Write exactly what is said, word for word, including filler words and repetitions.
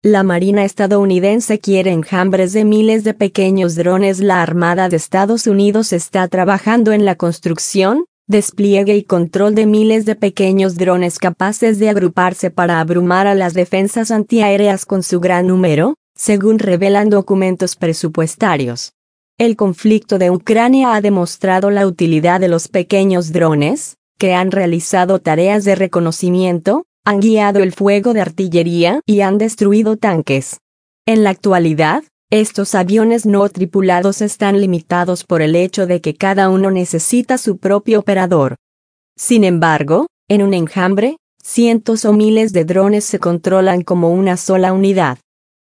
La Marina estadounidense quiere enjambres de miles de pequeños drones. La Armada de Estados Unidos está trabajando en la construcción, despliegue y control de miles de pequeños drones capaces de agruparse para abrumar a las defensas antiaéreas con su gran número, según revelan documentos presupuestarios. El conflicto de Ucrania ha demostrado la utilidad de los pequeños drones, que han realizado tareas de reconocimiento, han guiado el fuego de artillería y han destruido tanques. En la actualidad, estos aviones no tripulados están limitados por el hecho de que cada uno necesita su propio operador. Sin embargo, en un enjambre, cientos o miles de drones se controlan como una sola unidad.